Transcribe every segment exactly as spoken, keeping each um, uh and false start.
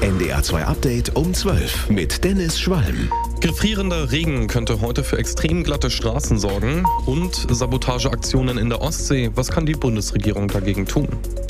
N D R zwei Update um zwölf mit Dennis Schwalm. Gefrierender Regen könnte heute für extrem glatte Straßen sorgen und Sabotageaktionen in der Ostsee. Was kann die Bundesregierung dagegen tun?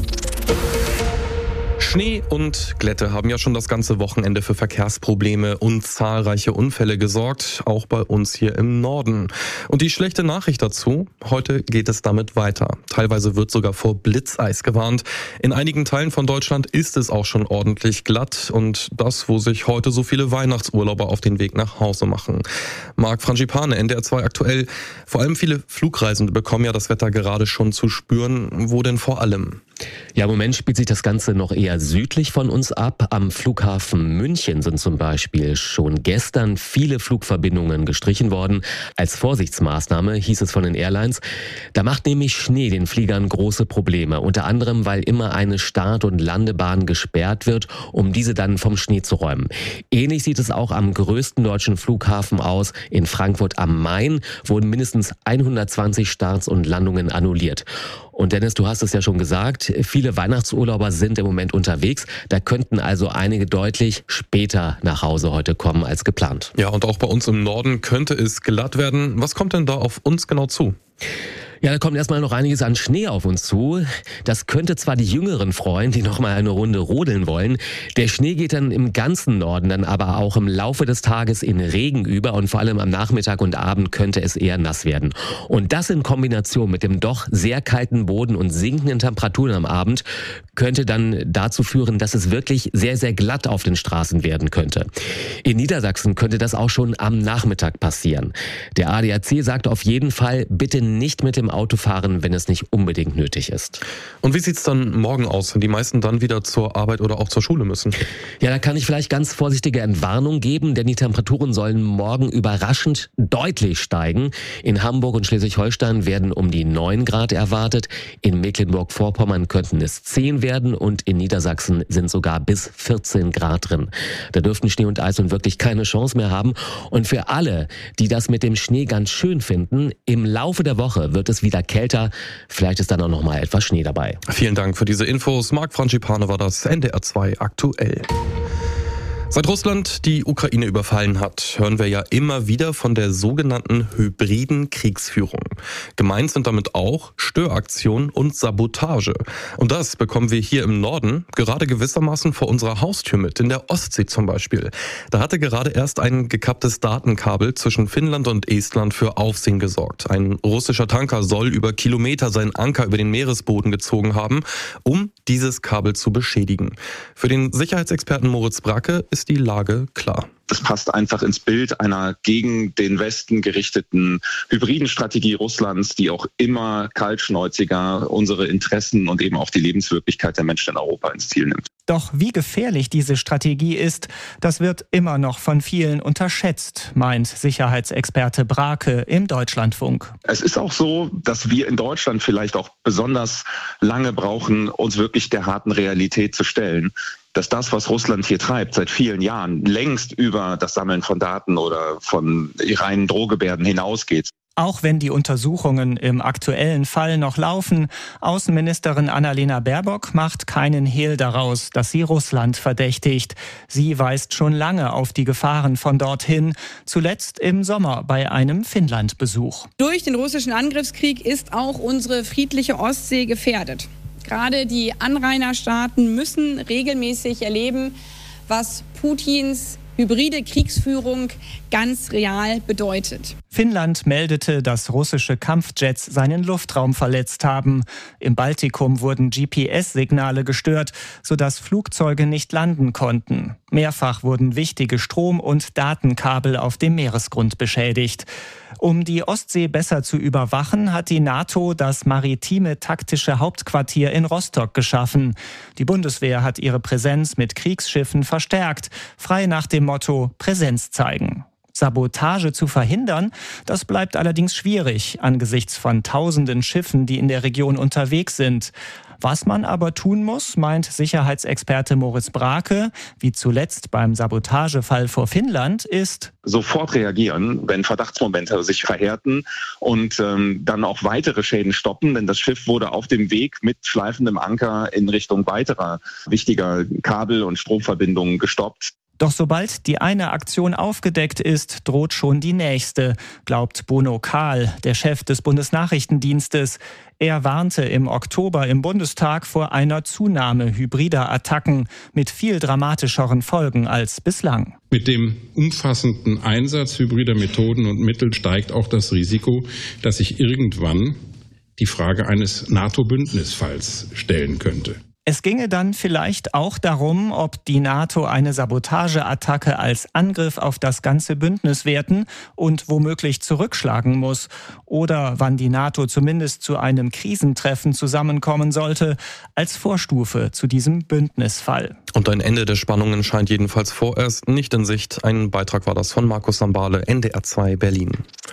Schnee und Glätte haben ja schon das ganze Wochenende für Verkehrsprobleme und zahlreiche Unfälle gesorgt, auch bei uns hier im Norden. Und die schlechte Nachricht dazu, heute geht es damit weiter. Teilweise wird sogar vor Blitzeis gewarnt. In einigen Teilen von Deutschland ist es auch schon ordentlich glatt und das, wo sich heute so viele Weihnachtsurlauber auf den Weg nach Hause machen. Marc Frangipane, N D R zwei aktuell. Vor allem viele Flugreisende bekommen ja das Wetter gerade schon zu spüren. Wo denn vor allem? Ja, im Moment spielt sich das Ganze noch eher südlich von uns ab. Am Flughafen München sind zum Beispiel schon gestern viele Flugverbindungen gestrichen worden. Als Vorsichtsmaßnahme hieß es von den Airlines. Da macht nämlich Schnee den Fliegern große Probleme. Unter anderem, weil immer eine Start- und Landebahn gesperrt wird, um diese dann vom Schnee zu räumen. Ähnlich sieht es auch am größten deutschen Flughafen aus. In Frankfurt am Main wurden mindestens hundertzwanzig Starts und Landungen annulliert. Und Dennis, du hast es ja schon gesagt, viele Weihnachtsurlauber sind im Moment unterwegs. Da könnten also einige deutlich später nach Hause heute kommen als geplant. Ja, und auch bei uns im Norden könnte es glatt werden. Was kommt denn da auf uns genau zu? Ja, da kommt erstmal noch einiges an Schnee auf uns zu. Das könnte zwar die Jüngeren freuen, die noch mal eine Runde rodeln wollen. Der Schnee geht dann im ganzen Norden dann aber auch im Laufe des Tages in Regen über und vor allem am Nachmittag und Abend könnte es eher nass werden. Und das in Kombination mit dem doch sehr kalten Boden und sinkenden Temperaturen am Abend könnte dann dazu führen, dass es wirklich sehr, sehr glatt auf den Straßen werden könnte. In Niedersachsen könnte das auch schon am Nachmittag passieren. Der A D A C sagt auf jeden Fall, bitte nicht mit dem Auto fahren, wenn es nicht unbedingt nötig ist. Und wie sieht's dann morgen aus, wenn die meisten dann wieder zur Arbeit oder auch zur Schule müssen? Ja, da kann ich vielleicht ganz vorsichtige Entwarnung geben, denn die Temperaturen sollen morgen überraschend deutlich steigen. In Hamburg und Schleswig-Holstein werden um die neun Grad erwartet. In Mecklenburg-Vorpommern könnten es zehn werden und in Niedersachsen sind sogar bis vierzehn Grad drin. Da dürften Schnee und Eis nun wirklich keine Chance mehr haben. Und für alle, die das mit dem Schnee ganz schön finden, im Laufe der Woche wird es wieder kälter. Vielleicht ist dann auch noch mal etwas Schnee dabei. Vielen Dank für diese Infos. Marc Frangipane war das, N D R zwei aktuell. Seit Russland die Ukraine überfallen hat, hören wir ja immer wieder von der sogenannten hybriden Kriegsführung. Gemeint sind damit auch Störaktionen und Sabotage. Und das bekommen wir hier im Norden gerade gewissermaßen vor unserer Haustür mit, in der Ostsee zum Beispiel. Da hatte gerade erst ein gekapptes Datenkabel zwischen Finnland und Estland für Aufsehen gesorgt. Ein russischer Tanker soll über Kilometer seinen Anker über den Meeresboden gezogen haben, um dieses Kabel zu beschädigen. Für den Sicherheitsexperten Moritz Bracke ist die Lage klar. Das passt einfach ins Bild einer gegen den Westen gerichteten hybriden Strategie Russlands, die auch immer kaltschnäuziger unsere Interessen und eben auch die Lebenswirklichkeit der Menschen in Europa ins Ziel nimmt. Doch wie gefährlich diese Strategie ist, das wird immer noch von vielen unterschätzt, meint Sicherheitsexperte Bracke im Deutschlandfunk. Es ist auch so, dass wir in Deutschland vielleicht auch besonders lange brauchen, uns wirklich der harten Realität zu stellen, dass das, was Russland hier treibt, seit vielen Jahren längst über das Sammeln von Daten oder von reinen Drohgebärden hinausgeht. Auch wenn die Untersuchungen im aktuellen Fall noch laufen, Außenministerin Annalena Baerbock macht keinen Hehl daraus, dass sie Russland verdächtigt. Sie weist schon lange auf die Gefahren von dorthin, zuletzt im Sommer bei einem Finnland-Besuch. Durch den russischen Angriffskrieg ist auch unsere friedliche Ostsee gefährdet. Gerade die Anrainerstaaten müssen regelmäßig erleben, was Putins hybride Kriegsführung ganz real bedeutet. Finnland meldete, dass russische Kampfjets seinen Luftraum verletzt haben. Im Baltikum wurden G P S-Signale gestört, sodass Flugzeuge nicht landen konnten. Mehrfach wurden wichtige Strom- und Datenkabel auf dem Meeresgrund beschädigt. Um die Ostsee besser zu überwachen, hat die NATO das maritime taktische Hauptquartier in Rostock geschaffen. Die Bundeswehr hat ihre Präsenz mit Kriegsschiffen verstärkt, frei nach dem Motto Präsenz zeigen. Sabotage zu verhindern, das bleibt allerdings schwierig angesichts von tausenden Schiffen, die in der Region unterwegs sind. Was man aber tun muss, meint Sicherheitsexperte Moritz Brake, wie zuletzt beim Sabotagefall vor Finnland, ist sofort reagieren, wenn Verdachtsmomente sich verhärten und ähm, dann auch weitere Schäden stoppen, denn das Schiff wurde auf dem Weg mit schleifendem Anker in Richtung weiterer wichtiger Kabel- und Stromverbindungen gestoppt. Doch sobald die eine Aktion aufgedeckt ist, droht schon die nächste, glaubt Bono Kahl, der Chef des Bundesnachrichtendienstes. Er warnte im Oktober im Bundestag vor einer Zunahme hybrider Attacken mit viel dramatischeren Folgen als bislang. Mit dem umfassenden Einsatz hybrider Methoden und Mittel steigt auch das Risiko, dass sich irgendwann die Frage eines NATO-Bündnisfalls stellen könnte. Es ginge dann vielleicht auch darum, ob die NATO eine Sabotageattacke als Angriff auf das ganze Bündnis werten und womöglich zurückschlagen muss. Oder wann die NATO zumindest zu einem Krisentreffen zusammenkommen sollte, als Vorstufe zu diesem Bündnisfall. Und ein Ende der Spannungen scheint jedenfalls vorerst nicht in Sicht. Ein Beitrag war das von Markus Sambale, N D R zwei Berlin.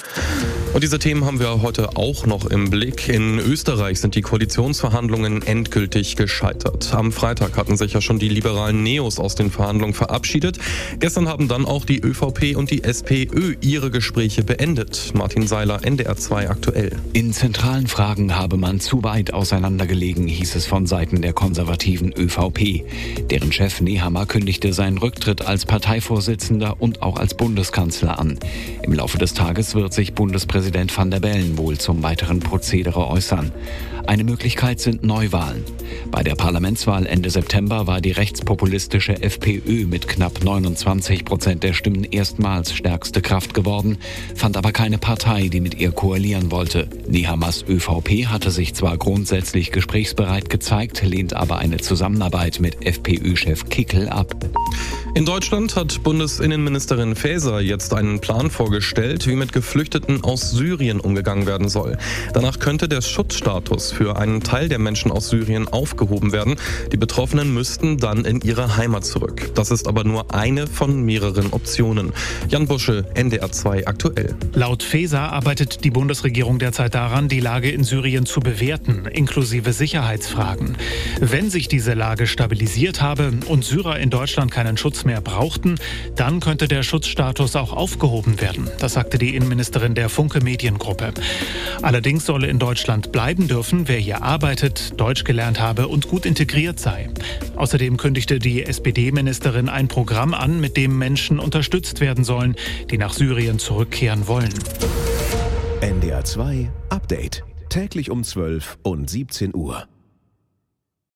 Und diese Themen haben wir heute auch noch im Blick. In Österreich sind die Koalitionsverhandlungen endgültig gescheitert. Am Freitag hatten sich ja schon die liberalen Neos aus den Verhandlungen verabschiedet. Gestern haben dann auch die ÖVP und die SPÖ ihre Gespräche beendet. Martin Seiler, N D R zwei aktuell. In zentralen Fragen habe man zu weit auseinandergelegen, hieß es von Seiten der konservativen ÖVP. Deren Chef Nehammer kündigte seinen Rücktritt als Parteivorsitzender und auch als Bundeskanzler an. Im Laufe des Tages wird sich Bundespräsident Präsident Van der Bellen wohl zum weiteren Prozedere äußern. Eine Möglichkeit sind Neuwahlen. Bei der Parlamentswahl Ende September war die rechtspopulistische FPÖ mit knapp neunundzwanzig Prozent der Stimmen erstmals stärkste Kraft geworden, fand aber keine Partei, die mit ihr koalieren wollte. Nehammers ÖVP hatte sich zwar grundsätzlich gesprächsbereit gezeigt, lehnt aber eine Zusammenarbeit mit FPÖ-Chef Kickl ab. In Deutschland hat Bundesinnenministerin Faeser jetzt einen Plan vorgestellt, wie mit Geflüchteten aus Syrien umgegangen werden soll. Danach könnte der Schutzstatus für einen Teil der Menschen aus Syrien aufgehoben werden. Die Betroffenen müssten dann in ihre Heimat zurück. Das ist aber nur eine von mehreren Optionen. Jan Busche, N D R zwei aktuell. Laut Faeser arbeitet die Bundesregierung derzeit daran, die Lage in Syrien zu bewerten, inklusive Sicherheitsfragen. Wenn sich diese Lage stabilisiert habe und Syrer in Deutschland keinen Schutz mehr brauchten, dann könnte der Schutzstatus auch aufgehoben werden. Das sagte die Innenministerin der Funke Mediengruppe. Allerdings solle in Deutschland bleiben dürfen, wer hier arbeitet, Deutsch gelernt habe und gut integriert sei. Außerdem kündigte die S P D-Ministerin ein Programm an, mit dem Menschen unterstützt werden sollen, die nach Syrien zurückkehren wollen. N D R zwei Update. Täglich um zwölf und siebzehn Uhr.